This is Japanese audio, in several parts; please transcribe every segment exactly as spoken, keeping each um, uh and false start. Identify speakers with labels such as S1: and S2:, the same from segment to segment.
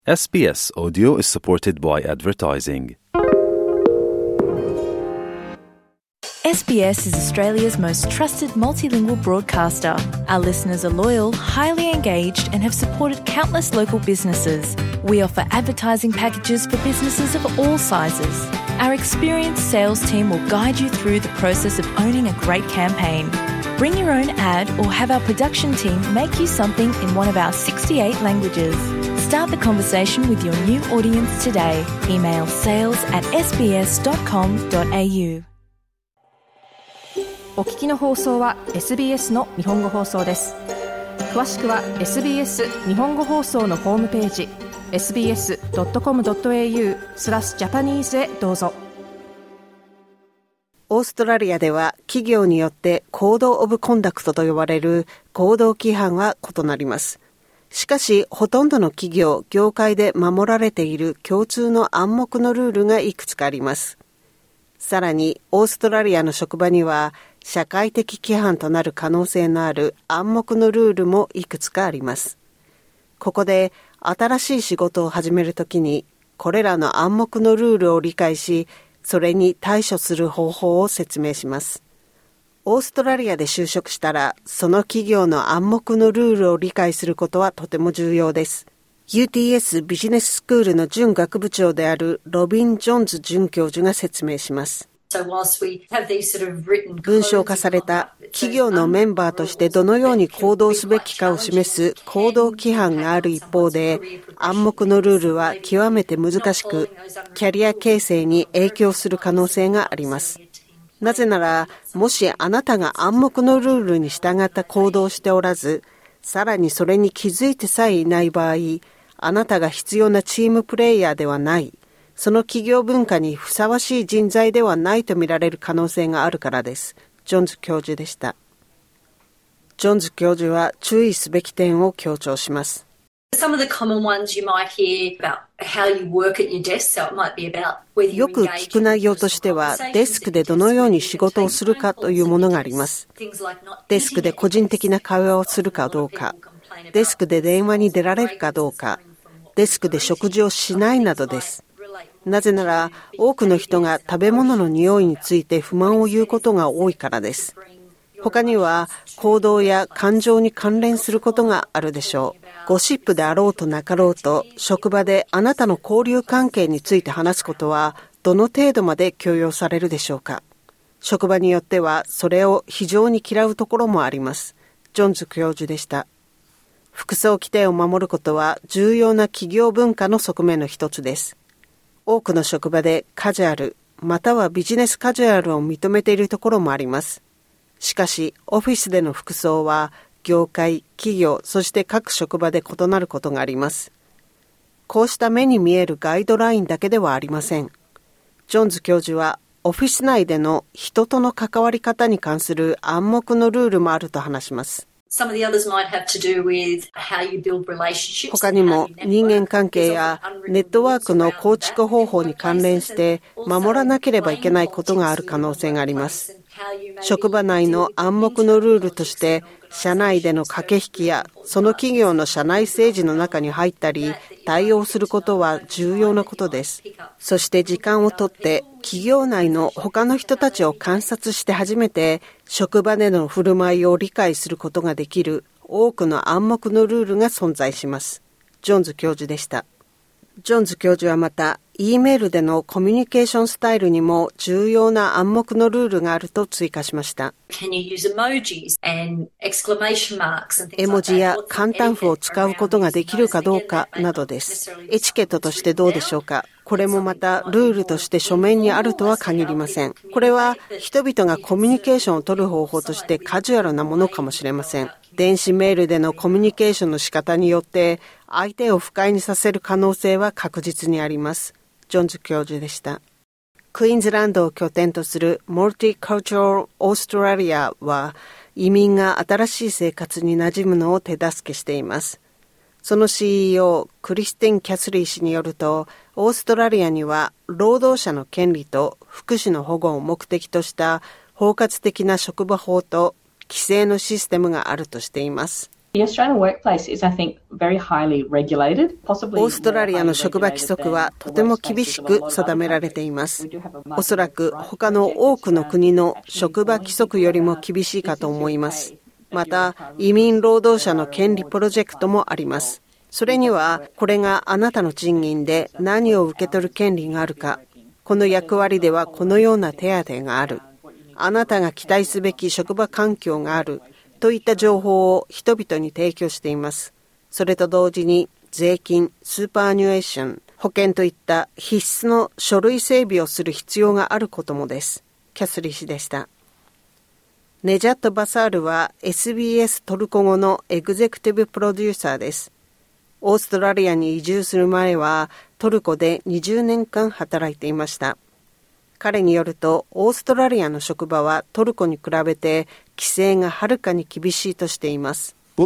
S1: エスビーエス Audio is supported by advertising.
S2: S B S is Australia's most trusted multilingual broadcaster. Our listeners are loyal, highly engaged, and have supported countless local businesses. We offer advertising packages for businesses of all sizes. Our experienced sales team will guide you through the process of owning a great campaign. Bring your own ad or have our production team make you something in one of our sixty-eight languages. Start the conversation with your new audience today. Email sales at s b s dot com dot a u.
S3: お聞きの放送は エスビーエス の日本語放送です。詳しくは エスビーエス 日本語放送のホームページ エスビーエスドットコムドットエーユー スラスジャパニーズへどうぞ。
S4: オーストラリアでは企業によってコードオブコンダクトと呼ばれる行動規範は異なります。しかし、ほとんどの企業、業界で守られている共通の暗黙のルールがいくつかあります。さらに、オーストラリアの職場には、社会的規範となる可能性のある暗黙のルールもいくつかあります。ここで、新しい仕事を始めるときに、これらの暗黙のルールを理解し、それに対処する方法を説明します。オーストラリアで就職したら、その企業の暗黙のルールを理解することはとても重要です。ユーティーエス ビジネススクールの準学部長であるロビン・ジョーンズ准教授が説明します。文章化された企業のメンバーとしてどのように行動すべきかを示す行動規範がある一方で、暗黙のルールは極めて難しく、キャリア形成に影響する可能性があります。なぜなら、もしあなたが暗黙のルールに従った行動をしておらず、さらにそれに気づいてさえいない場合、あなたが必要なチームプレイヤーではない、その企業文化にふさわしい人材ではないと見られる可能性があるからです。ジョーンズ教授でした。ジョーンズ教授は注意すべき点を強調します。
S5: Some of the common ones you might hear about how you work at your desk, so it might be about whether you engage.
S4: よく聞く内容としては、デスクでどのように仕事をするかというものがあります。デスクで個人的な会話をするかどうか、デスクで電話に出られるかどうか、デスクで食事をしないなどです。なぜなら、多くの人が食べ物の匂いについて不満を言うことが多いからです。他には、行動や感情に関連することがあるでしょう。ゴシップであろうとなかろうと、職場であなたの交流関係について話すことは、どの程度まで許容されるでしょうか。職場によっては、それを非常に嫌うところもあります。ジョーンズ教授でした。服装規定を守ることは、重要な企業文化の側面の一つです。多くの職場でカジュアル、またはビジネスカジュアルを認めているところもあります。しかし、オフィスでの服装は、業界、企業、そして各職場で異なることがあります。こうした目に見えるガイドラインだけではありません。ジョーンズ教授は、オフィス内での人との関わり方に関する暗黙のルールもあると話します。他にも人間関係やネットワークの構築方法に関連して守らなければいけないことがある可能性があります。職場内の暗黙のルールとして社内での駆け引きやその企業の社内政治の中に入ったり対応することは重要なことです。そして時間をとって企業内の他の人たちを観察して初めて職場での振る舞いを理解することができる多くの暗黙のルールが存在します。ジョーンズ教授でした。ジョーンズ教授はまた、E メールでのコミュニケーションスタイルにも重要な暗黙のルールがあると追加しました。絵文字や簡単符を使うことができるかどうかなどです。エチケットとしてどうでしょうか。これもまたルールとして書面にあるとは限りません。これは人々がコミュニケーションを取る方法としてカジュアルなものかもしれません。電子メールでのコミュニケーションの仕方によって相手を不快にさせる可能性は確実にあります。ジョーンズ教授でした。クイーンズランドを拠点とする Multicultural Australia は移民が新しい生活に馴染むのを手助けしています。その シーイーオー クリスティン・キャスリー氏によると、オーストラリアには労働者の権利と福祉の保護を目的とした包括的な職場法と規制のシステムがあるとしています。 オーストラリアの職場規則はとても厳しく定められています。おそらく他の多くの国の職場規則よりも厳しいかと思います。また、移民労働者の権利プロジェクトもあります。それには、これがあなたの賃金で何を受け取る権利があるか、この役割ではこのような手当がある、あなたが期待すべき職場環境がある、といった情報を人々に提供しています。それと同時に税金、スーパーアニュエーション、保険といった必須の書類整備をする必要があることもです。キャスリー氏でした。ネジャット・バサールは エスビーエス トルコ語のエグゼクティブプロデューサーです。オーストラリアに移住する前はトルコでにじゅうねんかん働いていました。彼によると、オーストラリアの職場はトルコに比べて規制がはるかに厳しいとしています。例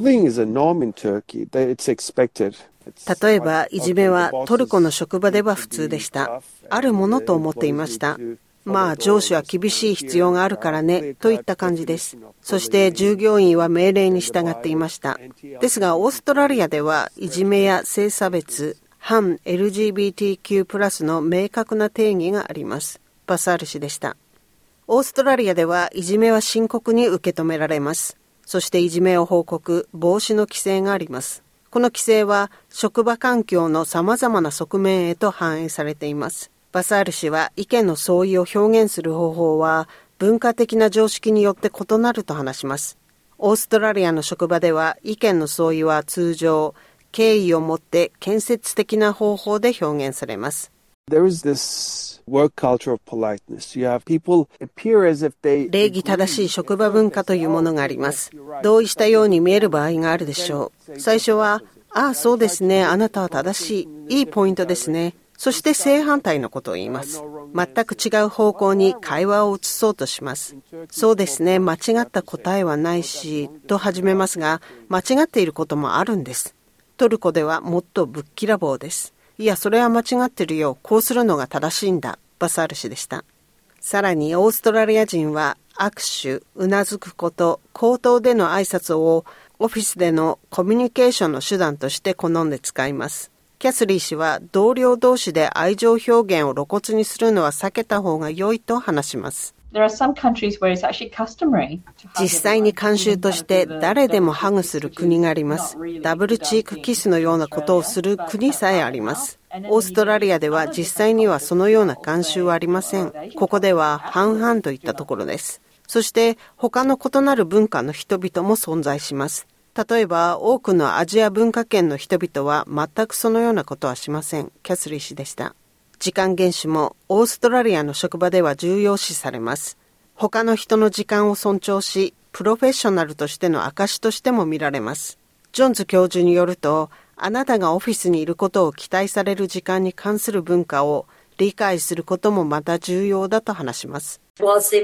S4: えば、いじめはトルコの職場では普通でした。あるものと思っていました。まあ、上司は厳しい必要があるからね、といった感じです。そして従業員は命令に従っていました。ですが、オーストラリアではいじめや性差別、反 エルジービーティーキュー プラスの明確な定義があります。バサール氏でした。オーストラリアではいじめは深刻に受け止められます。そしていじめを報告、防止の規制があります。この規制は職場環境の様々な側面へと反映されています。バサール氏は意見の相違を表現する方法は文化的な常識によって異なると話します。オーストラリアの職場では意見の相違は通常、敬意を持って建設的な方法で表現されます。There is this work culture of politeness. You have people appear as if they 礼儀正しい職場文化というものがあります。同意したように見える場合があるでしょう。最初は、ああ、そうですね、あなたは正しい、いいポイントですね。そして正反対のことを言います。全く違う方向に会話を移そうとします。そうですね、間違った答えはないし、と始めますが、間違っていることもあるんです。トルコではもっとぶっきらぼうです。いや、それは間違ってるよ。こうするのが正しいんだ。バサール氏でした。さらに、オーストラリア人は握手、うなずくこと、口頭での挨拶をオフィスでのコミュニケーションの手段として好んで使います。キャスリー氏は同僚同士で愛情表現を露骨にするのは避けた方が良いと話します。実際に慣習として誰でもハグする国があります。ダブルチークキスのようなことをする国さえあります。オーストラリアでは実際にはそのような慣習はありません。ここでは半々といったところです。そして他の異なる文化の人々も存在します。例えば多くのアジア文化圏の人々は全くそのようなことはしません。キャスリー氏でした。時間厳守もオーストラリアの職場では重要視されます。他の人の時間を尊重し、プロフェッショナルとしての証としても見られます。ジョンズ教授によると、あなたがオフィスにいることを期待される時間に関する文化を理解することもまた重要だと話します。労働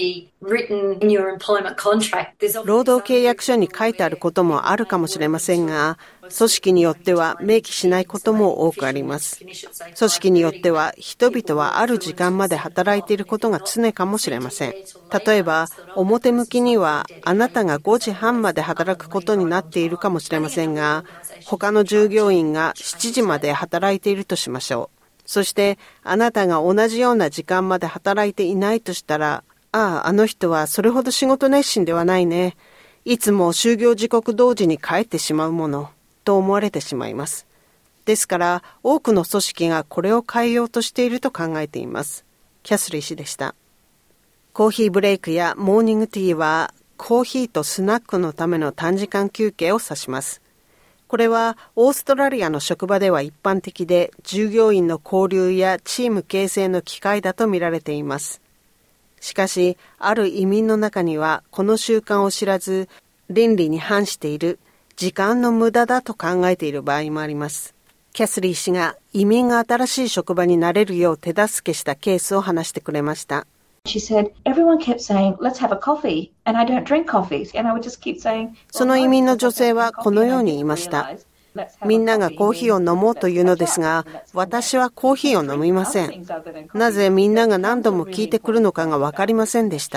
S4: 契約書に書いてあることもあるかもしれませんが、組織によっては明記しないことも多くあります。組織によっては人々はある時間まで働いていることが常かもしれません。例えば、表向きにはあなたがごじはんまで働くことになっているかもしれませんが、他の従業員がしちじまで働いているとしましょう。そしてあなたが同じような時間まで働いていないとしたら、ああ、あの人はそれほど仕事熱心ではないね。いつも就業時刻同時に帰ってしまうもの、と思われてしまいます。ですから多くの組織がこれを変えようとしていると考えています。キャスリー氏でした。コーヒーブレイクやモーニングティーはコーヒーとスナックのための短時間休憩を指します。これはオーストラリアの職場では一般的で、従業員の交流やチーム形成の機会だと見られています。しかし、ある移民の中にはこの習慣を知らず、倫理に反している、時間の無駄だと考えている場合もあります。キャスリー氏が移民が新しい職場になれるよう手助けしたケースを話してくれました。
S6: She said, everyone kept saying, let's have a coffee, and I don't drink coffee, and I would just keep saying,
S4: その移民の女性はこのように言いました。みんながコーヒーを飲もうというのですが、私はコーヒーを飲みません。なぜみんなが何度も聞いてくるのかがわかりませんでした。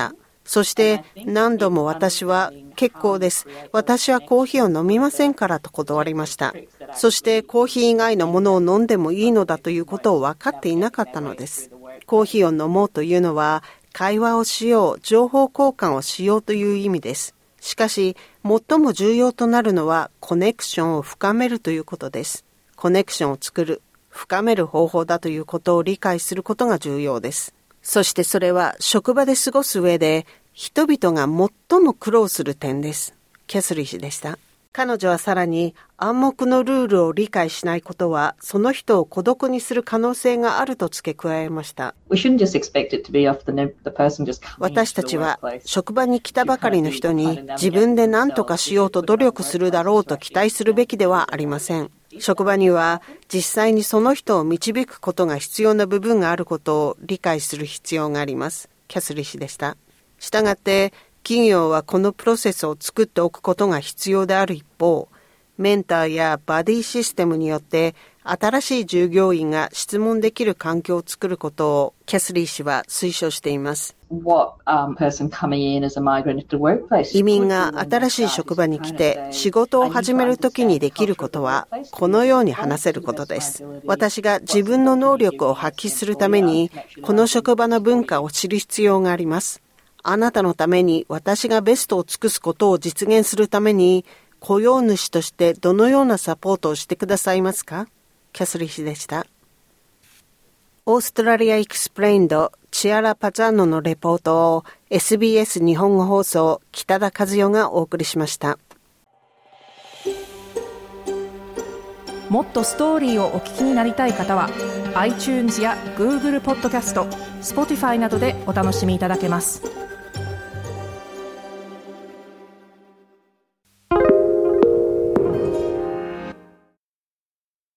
S4: そして何度も私は結構です。私はコーヒーを飲みませんからと断りました。そしてコーヒー以外のものを飲んでもいいのだということを分かっていなかったのです。コーヒーを飲もうというのは会話をしよう、情報交換をしようという意味です。しかし最も重要となるのはコネクションを深めるということです。コネクションを作る、深める方法だということを理解することが重要です。そしてそれは職場で過ごす上で人々が最も苦労する点です。キャスリー氏でした。彼女はさらに暗黙のルールを理解しないことはその人を孤独にする可能性があると付け加えました。私たちは職場に来たばかりの人に自分で何とかしようと努力するだろうと期待するべきではありません。職場には実際にその人を導くことが必要な部分があることを理解する必要があります。キャスリー氏でした。したがって企業はこのプロセスを作っておくことが必要である一方、メンターやバディシステムによって新しい従業員が質問できる環境を作ることをキャスリー氏は推奨しています。移民が新しい職場に来て仕事を始めるときにできることはこのように話せることです。私が自分の能力を発揮するためにこの職場の文化を知る必要があります。あなたのために私がベストを尽くすことを実現するために雇用主としてどのようなサポートをしてくださいますか？キャスリー氏でした。オーストラリアエクスプレインドチアラ・パザンノのレポートを エスビーエス 日本語放送北田和代がお送りしました。
S3: もっとストーリーをお聞きになりたい方は iTunes や Google ポッドキャスト、Spotify などでお楽しみいただけます。